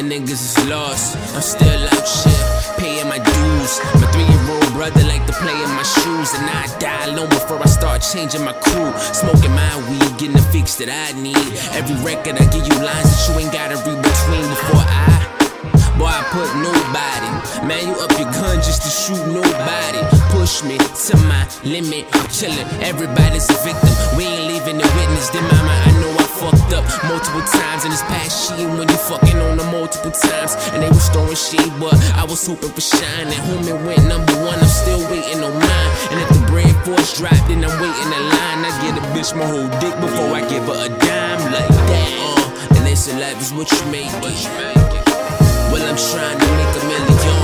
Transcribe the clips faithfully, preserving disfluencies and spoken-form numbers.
Yeah, niggas is lost. I'm still out here, paying my dues. My three-year-old brother like to play in my shoes, and I die alone before I start changing my crew. Smoking my weed, getting the fix that I need. Every record I give you lines that you ain't gotta read between before I. Boy, I put nobody. Man, you up your gun just to shoot nobody. Push me to my limit. I'm chillin'. Everybody's a victim. We ain't leaving the witness. Then mama, I know I fucked up multiple times in this past shit. When you fucking on them multiple times, and they was throwing shade, but I was hoping for shine. And homie went number one. I'm still waiting on mine. And if the bread force drop, then I'm waiting in line. I get a bitch my whole dick before I give her a dime like that. Uh, and they say life is what you make it. Well, I'm trying to make a million.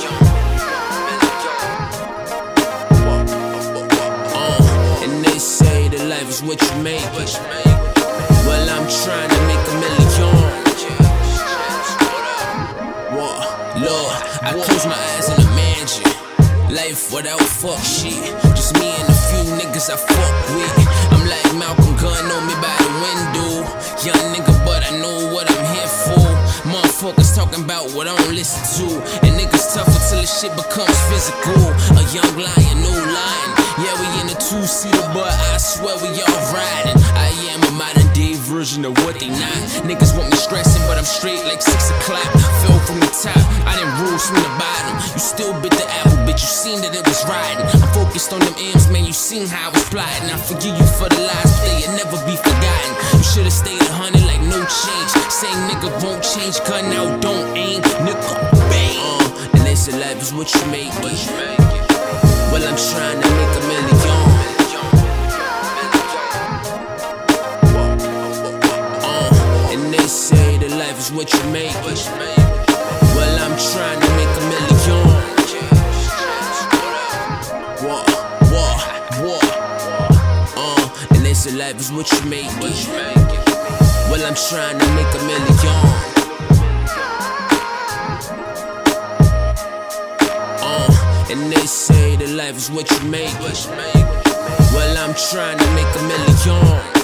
Uh, and they say that life is what you make it. Well, I'm trying to make a million. Whoa, Lord, I close my eyes in a mansion. Life without fuck shit. Just me and a few niggas I fuck with. I'm like Malcolm gun on me by the window. Young nigga, but I know what I'm here for. Motherfuckers talking about what I don't listen to. And niggas tough until the shit becomes physical. A young lion, no lying. Yeah, we in a two-seater, but I swear we all riding. I am a modern day version of what they not. Niggas want me stressing, but I'm straight like six o'clock. Fell from the top, I didn't rose from the bottom. You still bit the apple, bitch, you seen that it was riding. I'm focused on them M's, man, you seen how I was plotting. I forgive you for the lies, but they'll never be forgotten. You should've stayed a hundred like no change. Same nigga won't change, gun out, don't aim, nigga, bang. Uh, and they say life is what you make it. Well, I'm trying to make a million. Uh, and they say that life is what you make it. Well, I'm trying to make a million. Whoa, whoa, whoa. Uh, and they say life is what you make it. Well, I'm trying to make a million. Uh, and they say that life is what you make it. Well, I'm trying to make a million.